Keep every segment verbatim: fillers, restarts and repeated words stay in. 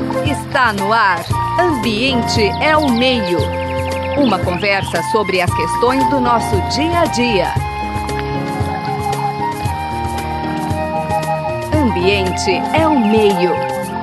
Está no ar. Ambiente é o meio. Uma conversa sobre as questões do nosso dia a dia. Ambiente é o meio.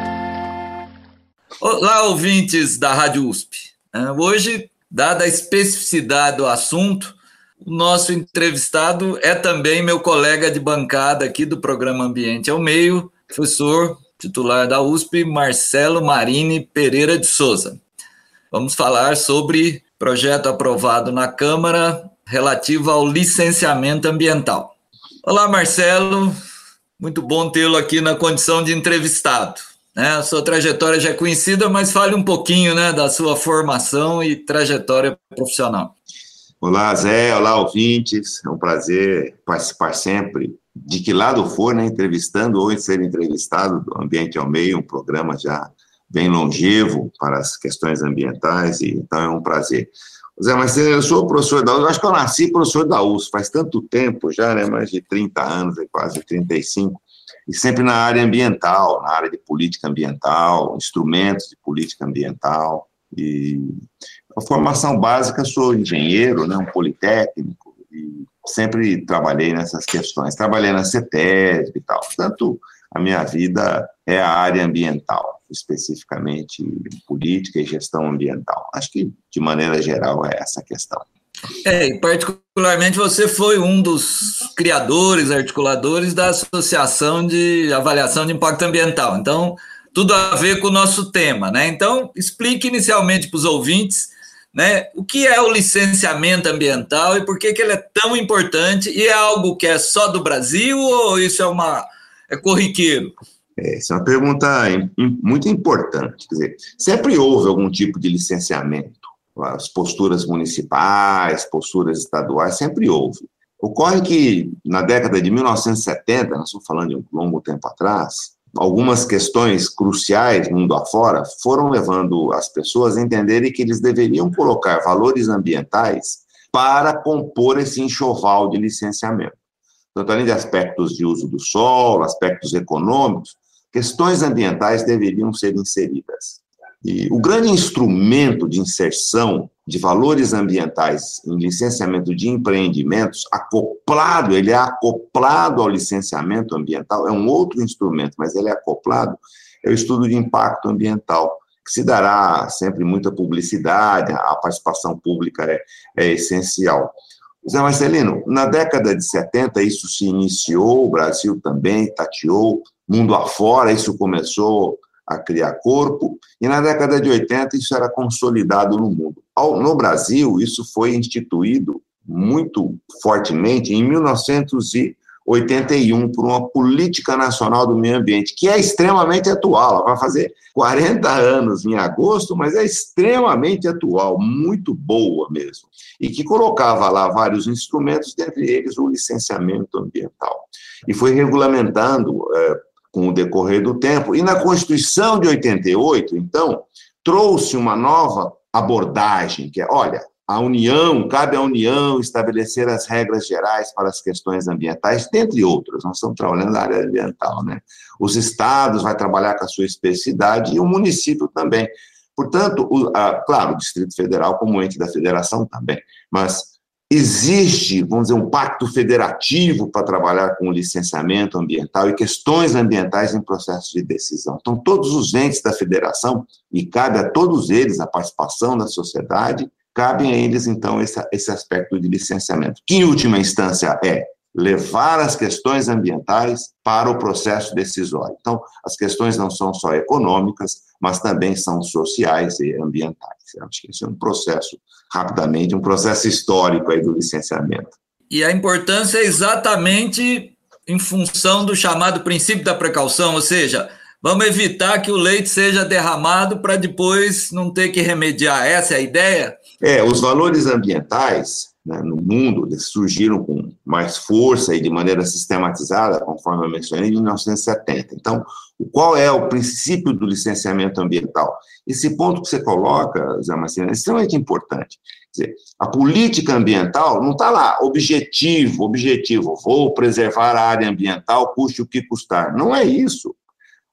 Olá, ouvintes da Rádio U S P. Hoje, dada a especificidade do assunto, o nosso entrevistado é também meu colega de bancada aqui do programa Ambiente é o Meio, professor titular da U S P, Marcelo Marini Pereira de Souza. Vamos falar sobre projeto aprovado na Câmara relativo ao licenciamento ambiental. Olá, Marcelo, muito bom tê-lo aqui na condição de entrevistado. Né? A sua trajetória já é conhecida, mas fale um pouquinho, né, da sua formação e trajetória profissional. Olá, Zé, olá, ouvintes, é um prazer participar sempre, de que lado for, né, entrevistando ou ser entrevistado do Ambiente ao Meio, um programa já bem longevo para as questões ambientais, e então é um prazer. Zé, mas eu sou professor da U S P, acho que eu nasci professor da U S P, faz tanto tempo já, né, mais de trinta anos, quase trinta e cinco, e sempre na área ambiental, na área de política ambiental, instrumentos de política ambiental, e a formação básica, sou engenheiro, né, um politécnico, e sempre trabalhei nessas questões, trabalhei na CETESB e tal, portanto, a minha vida é a área ambiental, especificamente política e gestão ambiental. Acho que, de maneira geral, é essa a questão. É, e particularmente você foi um dos criadores, articuladores da Associação de Avaliação de Impacto Ambiental. Então, tudo a ver com o nosso tema, né? Então, explique inicialmente para os ouvintes, né, o que é o licenciamento ambiental e por que, que ele é tão importante, e é algo que é só do Brasil ou isso é, uma, é corriqueiro? Essa é uma pergunta muito importante. Quer dizer, sempre houve algum tipo de licenciamento. As posturas municipais, posturas estaduais, sempre houve. Ocorre que, na década de mil novecentos e setenta, nós estamos falando de um longo tempo atrás, algumas questões cruciais, mundo afora, foram levando as pessoas a entenderem que eles deveriam colocar valores ambientais para compor esse enxoval de licenciamento. Portanto, além de aspectos de uso do solo, aspectos econômicos, questões ambientais deveriam ser inseridas. E o grande instrumento de inserção de valores ambientais em licenciamento de empreendimentos, acoplado, ele é acoplado ao licenciamento ambiental, é um outro instrumento, mas ele é acoplado, é o estudo de impacto ambiental, que se dará sempre muita publicidade, a participação pública é, é essencial. Zé Marcelino, na década de setenta isso se iniciou, o Brasil também tateou, mundo afora, isso começou a criar corpo, e na década de oitenta isso era consolidado no mundo. No Brasil, isso foi instituído muito fortemente em mil novecentos e oitenta e um por uma política nacional do meio ambiente, que é extremamente atual, ela vai fazer quarenta anos em agosto, mas é extremamente atual, muito boa mesmo, e que colocava lá vários instrumentos, dentre eles o licenciamento ambiental, e foi regulamentando é, com o decorrer do tempo. E na Constituição de oitenta e oito, então, trouxe uma nova abordagem, que é, olha, a União, cabe à União estabelecer as regras gerais para as questões ambientais, dentre outras, nós estamos trabalhando na área ambiental, né? Os estados vão trabalhar com a sua especificidade e o município também. Portanto, o, a, claro, o Distrito Federal como ente da federação também, mas existe, vamos dizer, um pacto federativo para trabalhar com o licenciamento ambiental e questões ambientais em processo de decisão. Então, todos os entes da federação, e cabe a todos eles a participação da sociedade, cabem a eles, então, esse, esse aspecto de licenciamento, que, em última instância, é levar as questões ambientais para o processo decisório. Então, as questões não são só econômicas, mas também são sociais e ambientais. Eu acho que esse é um processo, rapidamente, um processo histórico aí do licenciamento. E a importância é exatamente em função do chamado princípio da precaução, ou seja, vamos evitar que o leite seja derramado para depois não ter que remediar. Essa é a ideia? É, os valores ambientais, né, no mundo, eles surgiram com mais força e de maneira sistematizada, conforme eu mencionei, em mil novecentos e setenta. Então, qual é o princípio do licenciamento ambiental? Esse ponto que você coloca, Zé Marcelino, é extremamente importante. Quer dizer, a política ambiental não está lá, objetivo, objetivo, vou preservar a área ambiental, custe o que custar. Não é isso.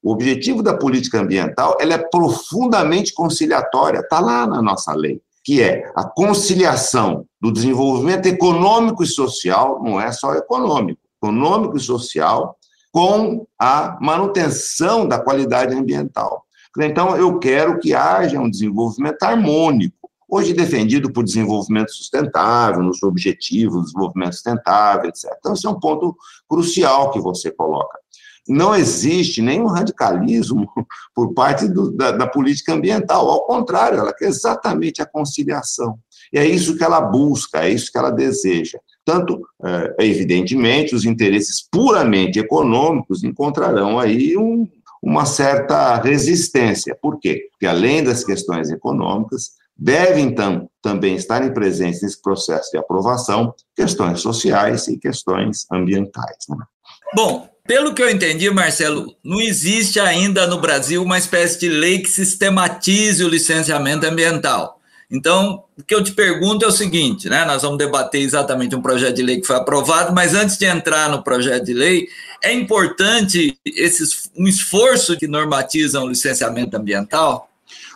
O objetivo da política ambiental ela é profundamente conciliatória, está lá na nossa lei, que é a conciliação do desenvolvimento econômico e social, não é só econômico, econômico e social, com a manutenção da qualidade ambiental. Então, eu quero que haja um desenvolvimento harmônico, hoje defendido por desenvolvimento sustentável, nos objetivos do desenvolvimento sustentável, etcétera. Então, esse é um ponto crucial que você coloca. Não existe nenhum radicalismo por parte do, da, da política ambiental, ao contrário, ela quer exatamente a conciliação. E é isso que ela busca, é isso que ela deseja. Tanto, é, evidentemente, os interesses puramente econômicos encontrarão aí um, uma certa resistência. Por quê? Porque, além das questões econômicas, devem, então, também estarem presentes nesse processo de aprovação questões sociais e questões ambientais, né? Bom, pelo que eu entendi, Marcelo, não existe ainda no Brasil uma espécie de lei que sistematize o licenciamento ambiental. Então, o que eu te pergunto é o seguinte, né? Nós vamos debater exatamente um projeto de lei que foi aprovado, mas antes de entrar no projeto de lei, é importante esses, um esforço que normatiza o licenciamento ambiental?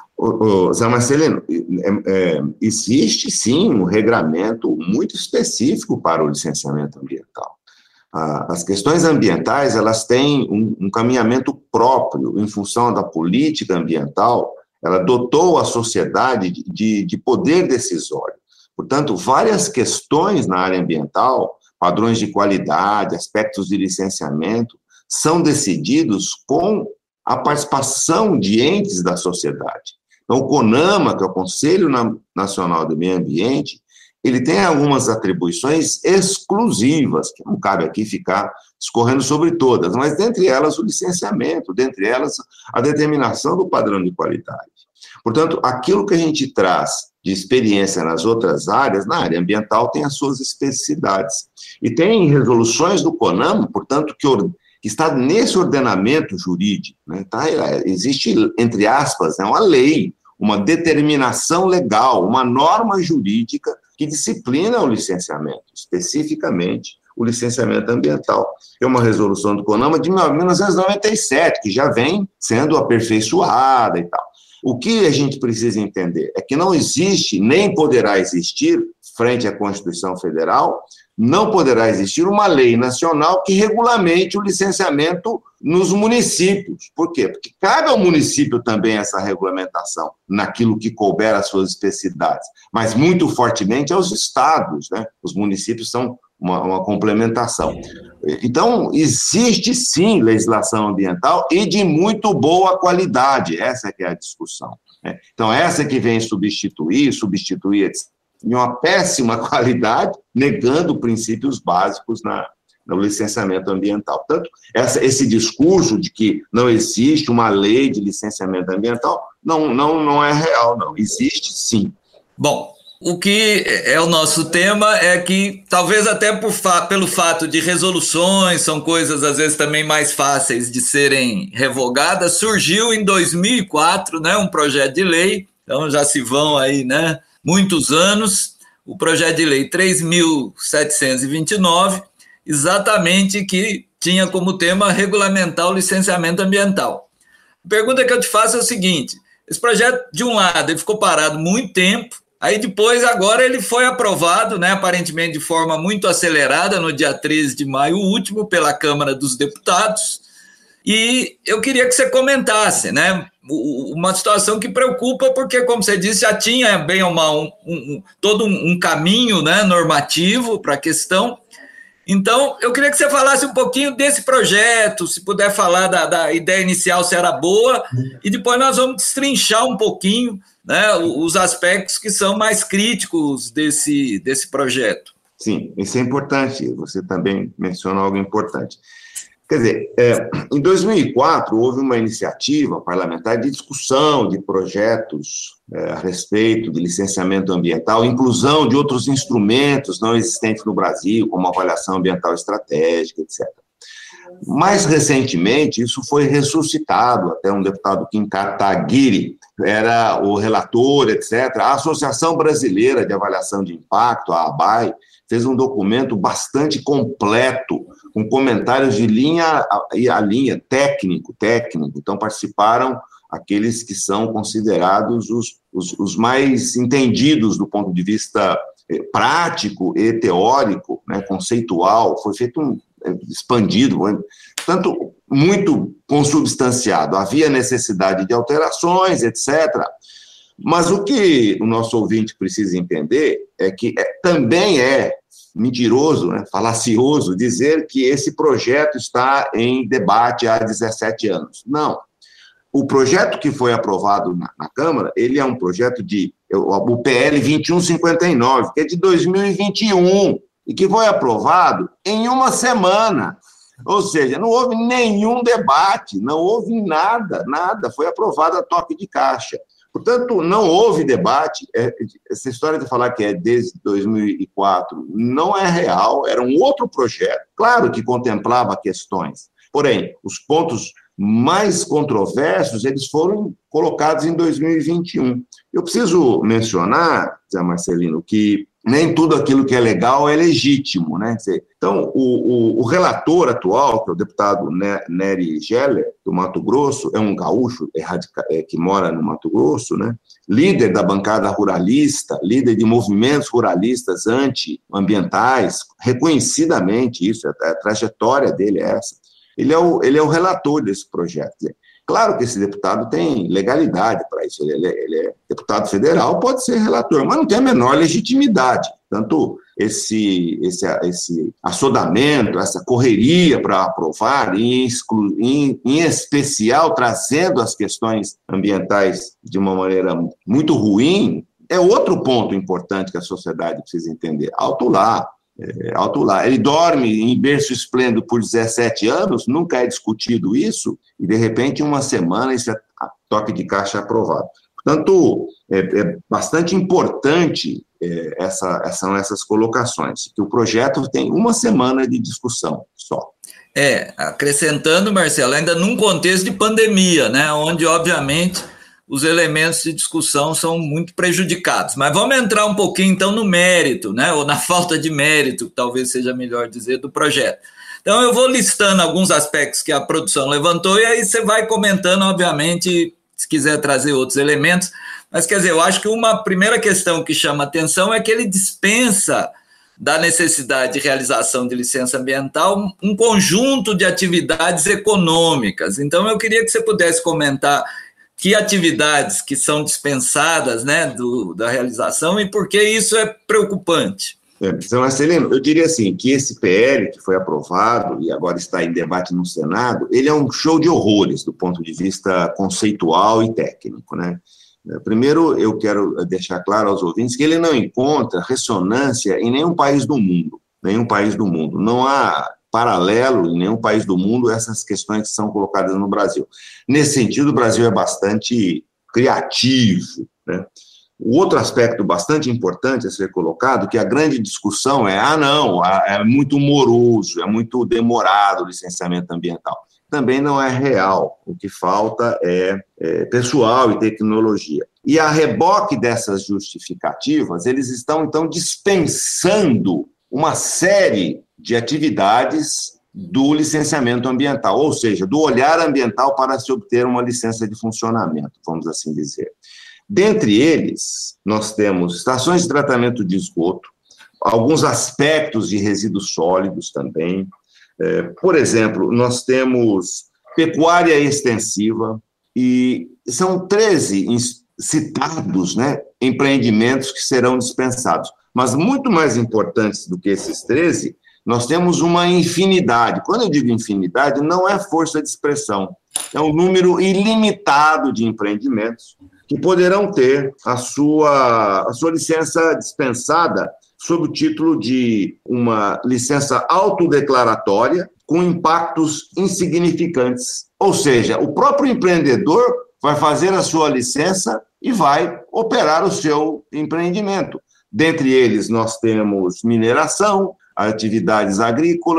Ô, ô, Zé Marcelino, é, é, existe sim um regramento muito específico para o licenciamento ambiental. As questões ambientais, elas têm um, um caminhamento próprio em função da política ambiental, ela dotou a sociedade de, de, de poder decisório. Portanto, várias questões na área ambiental, padrões de qualidade, aspectos de licenciamento, são decididos com a participação de entes da sociedade. Então, o CONAMA, que é o Conselho Nacional do Meio Ambiente, ele tem algumas atribuições exclusivas, que não cabe aqui ficar discorrendo sobre todas, mas dentre elas o licenciamento, dentre elas a determinação do padrão de qualidade. Portanto, aquilo que a gente traz de experiência nas outras áreas, na área ambiental, tem as suas especificidades. E tem resoluções do CONAMA, portanto, que, que está nesse ordenamento jurídico, né, tá, existe, entre aspas, né, uma lei, uma determinação legal, uma norma jurídica que disciplina o licenciamento, especificamente o licenciamento ambiental. É uma resolução do CONAMA de mil novecentos e noventa e sete, que já vem sendo aperfeiçoada e tal. O que a gente precisa entender é que não existe, nem poderá existir, frente à Constituição Federal, não poderá existir uma lei nacional que regulamente o licenciamento nos municípios. Por quê? Porque cabe ao município também essa regulamentação, naquilo que couber as suas especificidades, mas muito fortemente aos estados, né? Os municípios são uma, uma complementação. Então, existe sim legislação ambiental e de muito boa qualidade, essa que é a discussão, né? Então, essa que vem substituir, substituir, de uma péssima qualidade, negando princípios básicos na, no licenciamento ambiental. Portanto, essa, esse discurso de que não existe uma lei de licenciamento ambiental não, não, não é real, não. Existe sim. Bom, o que é o nosso tema é que, talvez até por fa- pelo fato de resoluções, são coisas às vezes também mais fáceis de serem revogadas, surgiu em dois mil e quatro, né, um projeto de lei, então já se vão aí, né, muitos anos, o projeto de lei três mil setecentos e vinte e nove, exatamente que tinha como tema regulamentar o licenciamento ambiental. A pergunta que eu te faço é o seguinte, esse projeto, de um lado, ele ficou parado muito tempo, aí depois, agora, ele foi aprovado, né, aparentemente de forma muito acelerada, no dia treze de maio último, pela Câmara dos Deputados, e eu queria que você comentasse, né, uma situação que preocupa, porque, como você disse, já tinha bem uma, um, um, todo um, um caminho, né, normativo para a questão. Então, eu queria que você falasse um pouquinho desse projeto, se puder falar da, da ideia inicial, se era boa, e depois nós vamos destrinchar um pouquinho, né, os aspectos que são mais críticos desse, desse projeto. Sim, isso é importante, você também mencionou algo importante. Quer dizer, é, em dois mil e quatro, houve uma iniciativa parlamentar de discussão de projetos é, a respeito de licenciamento ambiental, inclusão de outros instrumentos não existentes no Brasil, como avaliação ambiental estratégica, etcétera. Mais recentemente, isso foi ressuscitado, até um deputado Kim Kataguiri era o relator, etcétera. A Associação Brasileira de Avaliação de Impacto, a ABAI, fez um documento bastante completo, com comentários de linha a, a linha, técnico, técnico. Então, participaram aqueles que são considerados os, os, os mais entendidos do ponto de vista prático e teórico, né, conceitual. Foi feito um expandido, tanto muito consubstanciado. Havia necessidade de alterações, etcétera. Mas o que o nosso ouvinte precisa entender é que é, também é mentiroso, né, falacioso, dizer que esse projeto está em debate há dezessete anos. Não. O projeto que foi aprovado na, na Câmara, ele é um projeto de, o P L vinte e um cinquenta e nove, que é de dois mil e vinte e um, e que foi aprovado em uma semana. Ou seja, não houve nenhum debate, não houve nada, nada, foi aprovado a toque de caixa. Portanto, não houve debate. Essa história de falar que é desde dois mil e quatro não é real, era um outro projeto, claro que contemplava questões, porém, os pontos mais controversos, eles foram colocados em dois mil e vinte e um. Eu preciso mencionar, Zé Marcelino, que nem tudo aquilo que é legal é legítimo, né? Então, o, o, o relator atual, que é o deputado Nery Geller, do Mato Grosso, é um gaúcho é radica, é, que mora no Mato Grosso, né? Líder da bancada ruralista, líder de movimentos ruralistas antiambientais, reconhecidamente isso, a, a trajetória dele é essa. Ele é, o, ele é o relator desse projeto. Claro que esse deputado tem legalidade para isso, ele é, ele é deputado federal, pode ser relator, mas não tem a menor legitimidade. Tanto esse, esse, esse assodamento, essa correria para aprovar, em, exclu, em, em especial trazendo as questões ambientais de uma maneira muito ruim, é outro ponto importante que a sociedade precisa entender. Alto lá. É, alto lá. Ele dorme em berço esplêndido por dezessete anos, nunca é discutido isso, e de repente, em uma semana, esse toque de caixa é aprovado. Portanto, é, é bastante importante é, essa, são essas colocações, que o projeto tem uma semana de discussão só. É, acrescentando, Marcelo, ainda num contexto de pandemia, né, onde, obviamente, os elementos de discussão são muito prejudicados. Mas vamos entrar um pouquinho, então, no mérito, né, ou na falta de mérito, talvez seja melhor dizer, do projeto. Então, eu vou listando alguns aspectos que a produção levantou, e aí você vai comentando, obviamente, se quiser trazer outros elementos. Mas, quer dizer, eu acho que uma primeira questão que chama atenção é que ele dispensa da necessidade de realização de licença ambiental um conjunto de atividades econômicas. Então, eu queria que você pudesse comentar que atividades que são dispensadas, né, do, da realização e por que isso é preocupante. É, então, Marcelino, eu diria assim, que esse P L que foi aprovado e agora está em debate no Senado, ele é um show de horrores do ponto de vista conceitual e técnico, né? Primeiro, eu quero deixar claro aos ouvintes que ele não encontra ressonância em nenhum país do mundo, nenhum país do mundo. Não há paralelo em nenhum país do mundo essas questões que são colocadas no Brasil. Nesse sentido, o Brasil é bastante criativo, né? O outro aspecto bastante importante a ser colocado, que a grande discussão é, ah, não, é muito moroso, é muito demorado o licenciamento ambiental. Também não é real. O que falta é, é pessoal e tecnologia. E a reboque dessas justificativas, eles estão, então, dispensando uma série de atividades do licenciamento ambiental, ou seja, do olhar ambiental para se obter uma licença de funcionamento, vamos assim dizer. Dentre eles, nós temos estações de tratamento de esgoto, alguns aspectos de resíduos sólidos também. É, por exemplo, nós temos pecuária extensiva, e são treze citados, né, empreendimentos que serão dispensados. Mas muito mais importantes do que esses treze, nós temos uma infinidade. Quando eu digo infinidade, não é força de expressão, é um número ilimitado de empreendimentos que poderão ter a sua, a sua licença dispensada sob o título de uma licença autodeclaratória com impactos insignificantes. Ou seja, o próprio empreendedor vai fazer a sua licença e vai operar o seu empreendimento. Dentre eles, nós temos mineração, atividades agrícolas,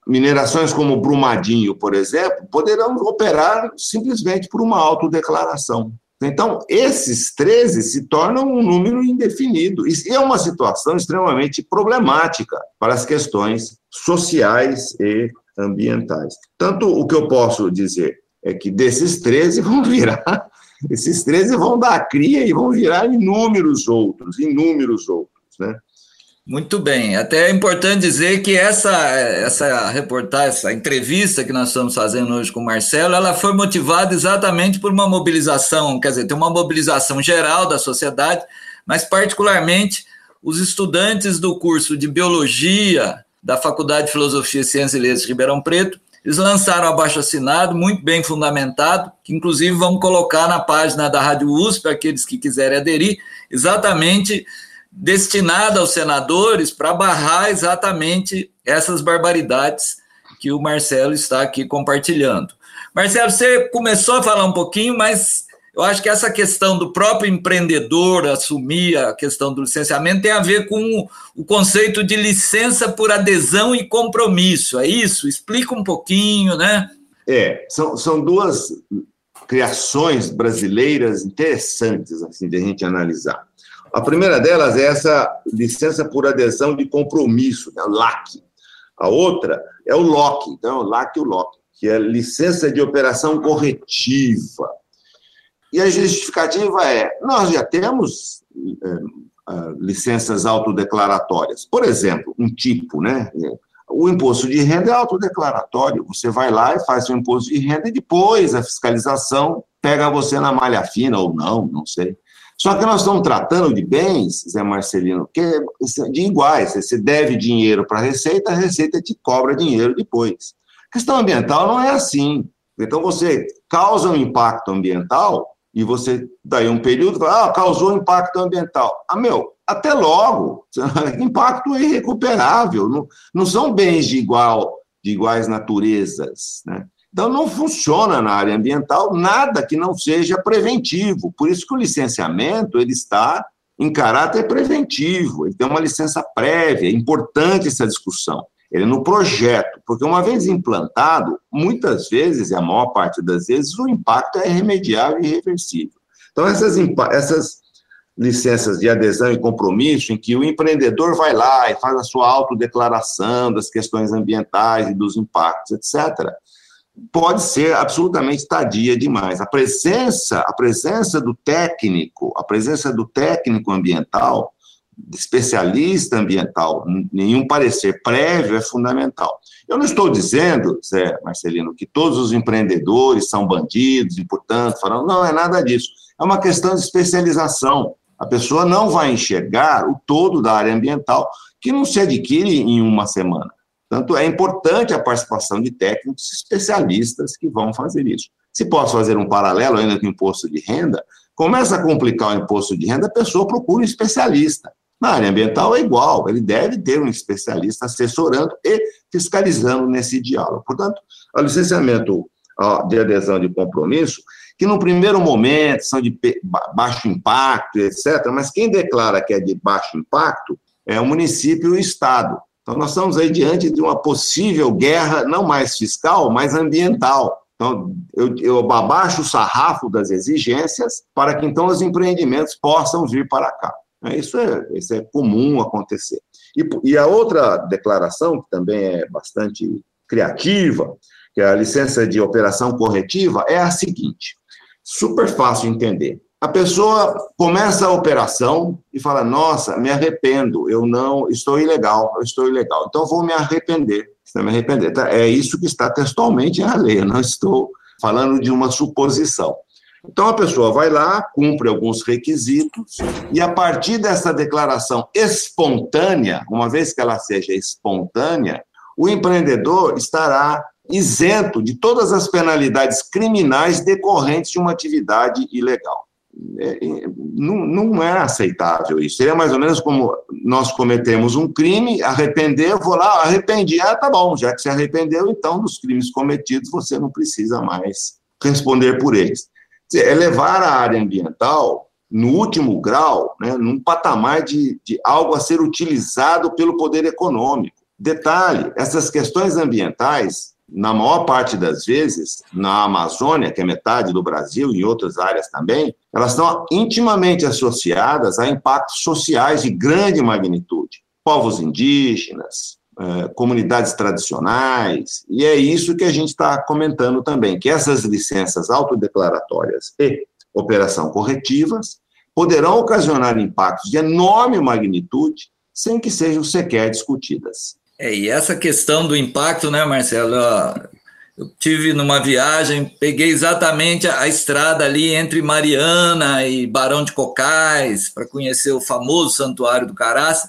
minerações como Brumadinho, por exemplo, poderão operar simplesmente por uma autodeclaração. Então, esses treze se tornam um número indefinido. E é uma situação extremamente problemática para as questões sociais e ambientais. Tanto o que eu posso dizer é que desses treze vão virar, esses treze vão dar cria e vão virar inúmeros outros, inúmeros outros, né? Muito bem, até é importante dizer que essa, essa reportagem, essa entrevista que nós estamos fazendo hoje com o Marcelo, ela foi motivada exatamente por uma mobilização, quer dizer, tem uma mobilização geral da sociedade, mas particularmente os estudantes do curso de Biologia da Faculdade de Filosofia, Ciências e Letras de Ribeirão Preto, eles lançaram um abaixo-assinado muito bem fundamentado, que inclusive vamos colocar na página da Rádio U S P, aqueles que quiserem aderir, exatamente destinada aos senadores para barrar exatamente essas barbaridades que o Marcelo está aqui compartilhando. Marcelo, você começou a falar um pouquinho, mas eu acho que essa questão do próprio empreendedor assumir a questão do licenciamento tem a ver com o conceito de licença por adesão e compromisso, é isso? Explica um pouquinho, né? É, são, são duas criações brasileiras interessantes, assim, de a gente analisar. A primeira delas é essa licença por adesão de compromisso, né, o L A C. A outra é o L O C, então, o L A C e o L O C, que é licença de operação corretiva. E a justificativa é, nós já temos é, licenças autodeclaratórias. Por exemplo, um tipo, né? O imposto de renda é autodeclaratório. Você vai lá e faz o imposto de renda e depois a fiscalização pega você na malha fina ou não, não sei. Só que nós estamos tratando de bens, Zé Marcelino, que é de iguais. Você deve dinheiro para a Receita, a Receita te cobra dinheiro depois. A questão ambiental não é assim. Então, você causa um impacto ambiental e você, daí um período, fala, ah, causou impacto ambiental. Ah, meu, até logo. Impacto é irrecuperável. Não, não são bens de, igual, de iguais naturezas, né? Então, não funciona na área ambiental nada que não seja preventivo. Por isso que o licenciamento ele está em caráter preventivo, ele tem uma licença prévia, é importante essa discussão. Ele é no projeto, porque uma vez implantado, muitas vezes, e a maior parte das vezes, o impacto é irremediável e irreversível. Então, essas, essas licenças de adesão e compromisso, em que o empreendedor vai lá e faz a sua autodeclaração das questões ambientais e dos impactos, etcétera, pode ser absolutamente tardia demais. A presença, a presença do técnico, a presença do técnico ambiental, especialista ambiental, nenhum parecer prévio é fundamental. Eu não estou dizendo, Zé Marcelino, que todos os empreendedores são bandidos e, portanto, falam, não é nada disso. É uma questão de especialização. A pessoa não vai enxergar o todo da área ambiental que não se adquire em uma semana. Portanto, é importante a participação de técnicos especialistas que vão fazer isso. Se posso fazer um paralelo ainda com o imposto de renda, começa a complicar o imposto de renda, a pessoa procura um especialista. Na área ambiental é igual, ele deve ter um especialista assessorando e fiscalizando nesse diálogo. Portanto, o licenciamento de adesão de compromisso, que no primeiro momento são de baixo impacto, etcétera, mas quem declara que é de baixo impacto é o município e o Estado. Então, nós estamos aí diante de uma possível guerra, não mais fiscal, mas ambiental. Então, eu, eu abaixo o sarrafo das exigências para que, então, os empreendimentos possam vir para cá. Isso é, isso é comum acontecer. E, e a outra declaração, que também é bastante criativa, que é a licença de operação corretiva, é a seguinte, super fácil de entender. A pessoa começa a operação e fala, nossa, me arrependo, eu não, estou ilegal, eu estou ilegal, então vou me arrepender, me arrepender. É isso que está textualmente na lei, eu não estou falando de uma suposição. Então, a pessoa vai lá, cumpre alguns requisitos, e a partir dessa declaração espontânea, uma vez que ela seja espontânea, o empreendedor estará isento de todas as penalidades criminais decorrentes de uma atividade ilegal. É, é, não, não é aceitável isso. Seria mais ou menos como nós cometemos um crime, arrepender, vou lá, arrependi, ah, tá bom, já que você arrependeu, então dos crimes cometidos você não precisa mais responder por eles. É levar a área ambiental no último grau, né, num patamar de, de algo a ser utilizado pelo poder econômico. Detalhe, essas questões ambientais, na maior parte das vezes, na Amazônia, que é metade do Brasil, e em outras áreas também, elas estão intimamente associadas a impactos sociais de grande magnitude. Povos indígenas, eh, comunidades tradicionais, e é isso que a gente está comentando também, que essas licenças autodeclaratórias e operação corretivas poderão ocasionar impactos de enorme magnitude sem que sejam sequer discutidas. É, e essa questão do impacto, né, Marcelo? Eu tive numa viagem, peguei exatamente a, a estrada ali entre Mariana e Barão de Cocais para conhecer o famoso Santuário do Caraça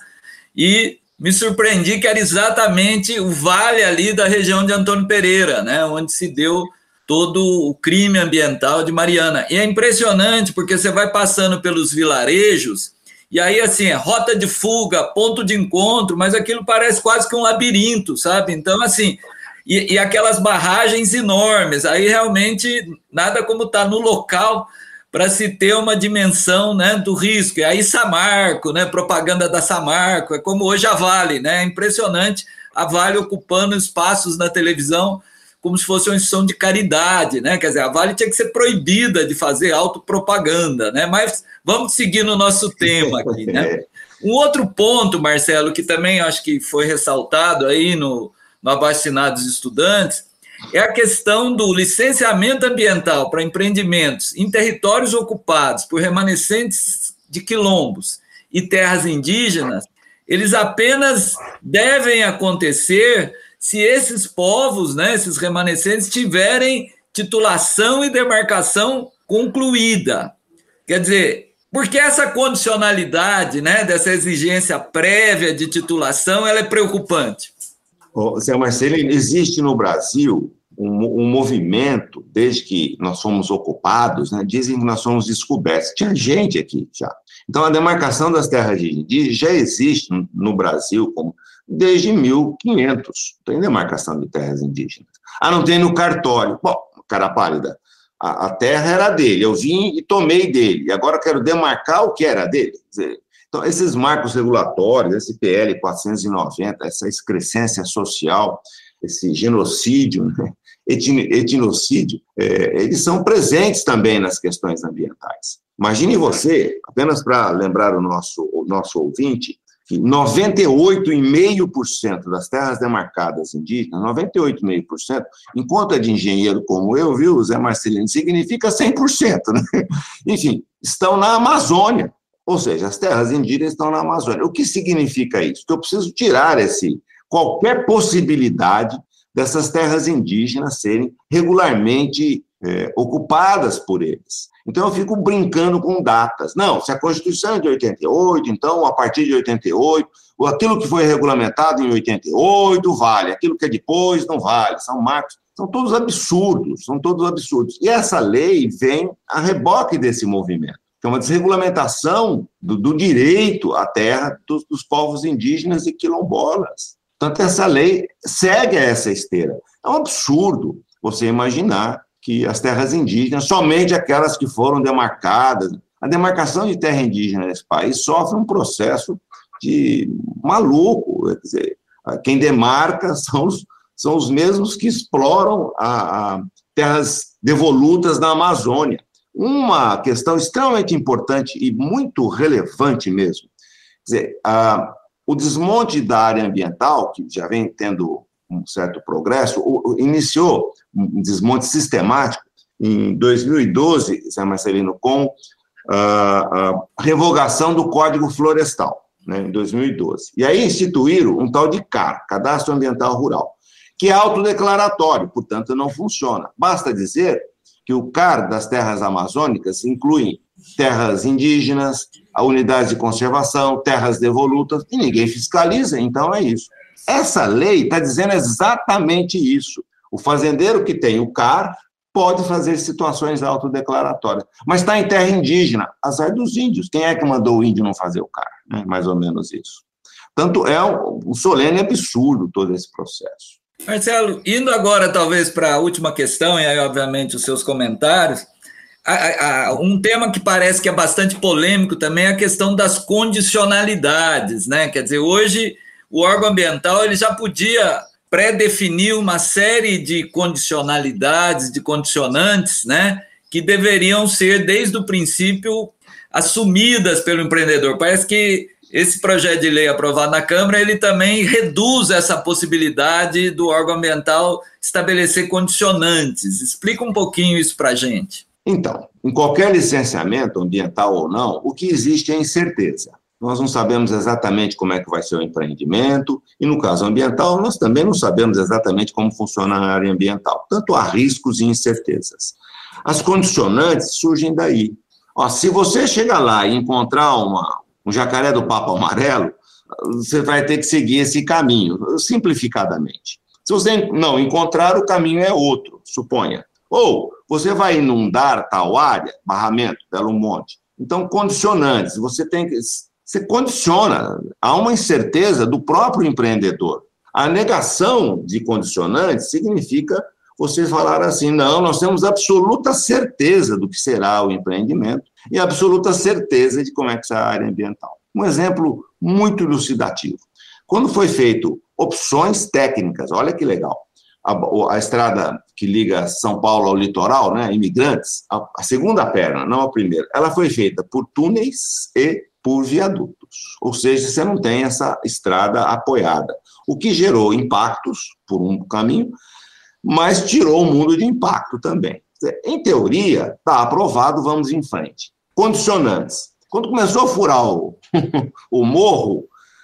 e me surpreendi que era exatamente o vale ali da região de Antônio Pereira, né, onde se deu todo o crime ambiental de Mariana. E é impressionante porque você vai passando pelos vilarejos e aí, assim, é rota de fuga, ponto de encontro, mas aquilo parece quase que um labirinto, sabe? Então, assim, e, e aquelas barragens enormes, aí realmente nada como estar no local para se ter uma dimensão, né, do risco. E aí Samarco, né, propaganda da Samarco, é como hoje a Vale, né? É impressionante a Vale ocupando espaços na televisão como se fosse uma instituição de caridade, né? Quer dizer, a Vale tinha que ser proibida de fazer autopropaganda, né? Mas vamos seguir no nosso tema aqui, né? Um outro ponto, Marcelo, que também acho que foi ressaltado aí no, no Abaixo-Assinado dos Estudantes, é a questão do licenciamento ambiental para empreendimentos em territórios ocupados por remanescentes de quilombos e terras indígenas. Eles apenas devem acontecer se esses povos, né, esses remanescentes, tiverem titulação e demarcação concluída. Quer dizer, porque essa condicionalidade, né, dessa exigência prévia de titulação, ela é preocupante? Oh, Zé Marcelo, existe no Brasil um, um movimento, desde que nós fomos ocupados, né, dizem que nós fomos descobertos. Tinha gente aqui já. Então, a demarcação das terras indígenas já existe no, no Brasil como desde mil e quinhentos, tem demarcação de terras indígenas. Ah, não tem no cartório. Bom, cara pálida, a, a terra era dele, eu vim e tomei dele, e agora quero demarcar o que era dele. Quer dizer, então, esses marcos regulatórios, esse P L quatrocentos e noventa, essa excrescência social, esse genocídio, né, etnocídio, é, eles são presentes também nas questões ambientais. Imagine você, apenas para lembrar o nosso, o nosso ouvinte, que noventa e oito vírgula cinco por cento das terras demarcadas indígenas, noventa e oito vírgula cinco por cento, em conta de engenheiro como eu, viu, Zé Marcelino, significa cem por cento, né? Enfim, estão na Amazônia, ou seja, as terras indígenas estão na Amazônia. O que significa isso? Que eu preciso tirar esse, qualquer possibilidade dessas terras indígenas serem regularmente é, ocupadas por eles. Então, eu fico brincando com datas. Não, se a Constituição é de oitenta e oito, então, a partir de oitenta e oito, ou aquilo que foi regulamentado em oitenta e oito vale, aquilo que é depois não vale, são marcos, são todos absurdos, são todos absurdos. E essa lei vem a reboque desse movimento, que é uma desregulamentação do, do direito à terra dos, dos povos indígenas e quilombolas. Portanto, essa lei segue essa esteira. É um absurdo você imaginar que as terras indígenas, somente aquelas que foram demarcadas, a demarcação de terra indígena nesse país sofre um processo de maluco, quer dizer, quem demarca são os, são os mesmos que exploram a, a terras devolutas na Amazônia. Uma questão extremamente importante e muito relevante mesmo, quer dizer, a, o desmonte da área ambiental, que já vem tendo um certo progresso, iniciou um desmonte sistemático em dois mil e doze, Zé Marcelino, com a revogação do Código Florestal, né, em dois mil e doze. E aí instituíram um tal de C A R, Cadastro Ambiental Rural, que é autodeclaratório, portanto não funciona. Basta dizer que o C A R das terras amazônicas inclui terras indígenas, a unidade de conservação, terras devolutas, e ninguém fiscaliza, então é isso. Essa lei está dizendo exatamente isso. O fazendeiro que tem o C A R pode fazer situações autodeclaratórias, mas está em terra indígena, azar dos índios. Quem é que mandou o índio não fazer o C A R? Né? Mais ou menos isso. Tanto é um, um solene absurdo todo esse processo. Marcelo, indo agora talvez para a última questão, e aí obviamente os seus comentários, a, a, um tema que parece que é bastante polêmico também é a questão das condicionalidades, né? Quer dizer, hoje o órgão ambiental ele já podia pré-definir uma série de condicionalidades, de condicionantes, né, que deveriam ser, desde o princípio, assumidas pelo empreendedor. Parece que esse projeto de lei aprovado na Câmara, ele também reduz essa possibilidade do órgão ambiental estabelecer condicionantes. Explica um pouquinho isso para a gente. Então, em qualquer licenciamento, ambiental ou não, o que existe é incerteza. Nós não sabemos exatamente como é que vai ser o empreendimento, e no caso ambiental, nós também não sabemos exatamente como funciona a área ambiental. Portanto, há riscos e incertezas. As condicionantes surgem daí. Ó, se você chegar lá e encontrar uma, um jacaré do papo amarelo, você vai ter que seguir esse caminho, simplificadamente. Se você não encontrar, o caminho é outro, suponha. Ou você vai inundar tal área, barramento, Belo Monte. Então, condicionantes, você tem que... Você condiciona, há uma incerteza do próprio empreendedor. A negação de condicionantes significa você falar assim, não, nós temos absoluta certeza do que será o empreendimento e absoluta certeza de como é que será a área ambiental. Um exemplo muito elucidativo. Quando foi feito opções técnicas, olha que legal, a, a estrada que liga São Paulo ao litoral, né, Imigrantes, a, a segunda perna, não a primeira, ela foi feita por túneis e por viadutos, ou seja, você não tem essa estrada apoiada, o que gerou impactos por um caminho, mas tirou o mundo de impacto também. Em teoria, está aprovado, vamos em frente. Condicionantes. Quando começou a furar o, o morro,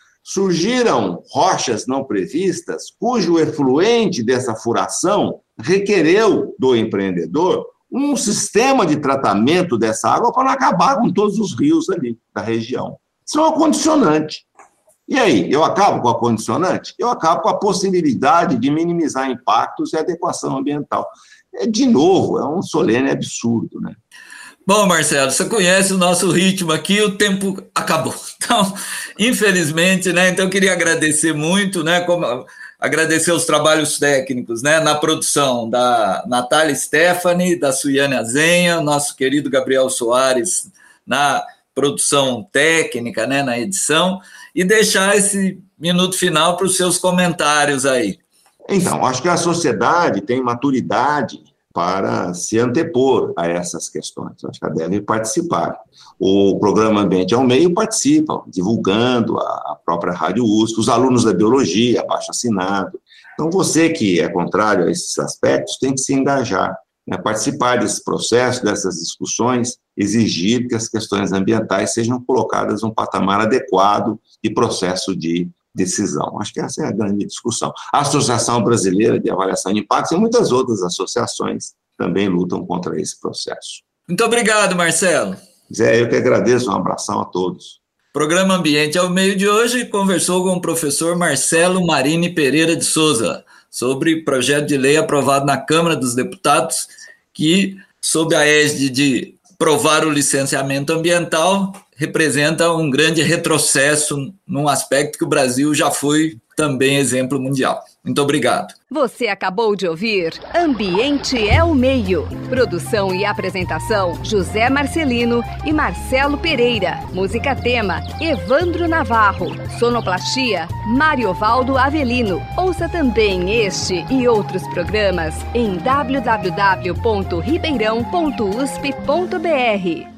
surgiram rochas não previstas, cujo efluente dessa furação requereu do empreendedor um sistema de tratamento dessa água para não acabar com todos os rios ali da região. Isso é uma condicionante. E aí, eu acabo com a condicionante? Eu acabo com a possibilidade de minimizar impactos e adequação ambiental. É, de novo, é um solene absurdo, né? Bom, Marcelo, você conhece o nosso ritmo aqui, o tempo acabou. Então, infelizmente, né? Então, eu queria agradecer muito, né? Como... agradecer os trabalhos técnicos, né, na produção da Natália Stephanie, da Suiane Azenha, nosso querido Gabriel Soares na produção técnica, né, na edição, e deixar esse minuto final para os seus comentários aí. Então, acho que a sociedade tem maturidade para se antepor a essas questões. Acho que ela deve participar. O programa Ambiente ao Meio participa, divulgando a própria Rádio U S P, os alunos da biologia, abaixo-assinado. Então, você que é contrário a esses aspectos tem que se engajar, né, participar desse processo, dessas discussões, exigir que as questões ambientais sejam colocadas num patamar adequado de processo de decisão. Acho que essa é a grande discussão. A Associação Brasileira de Avaliação de Impactos e muitas outras associações também lutam contra esse processo. Muito obrigado, Marcelo. Zé, eu que agradeço, um abração a todos. O programa Ambiente ao Meio de hoje conversou com o professor Marcelo Marini Pereira de Souza sobre projeto de lei aprovado na Câmara dos Deputados que, sob a égide de aprovar o licenciamento ambiental, representa um grande retrocesso num aspecto que o Brasil já foi também exemplo mundial. Muito obrigado. Você acabou de ouvir Ambiente é o Meio. Produção e apresentação, José Marcelino e Marcelo Pereira. Música tema, Evandro Navarro. Sonoplastia, Mariovaldo Avelino. Ouça também este e outros programas em w w w ponto ribeirão ponto u s p ponto b r.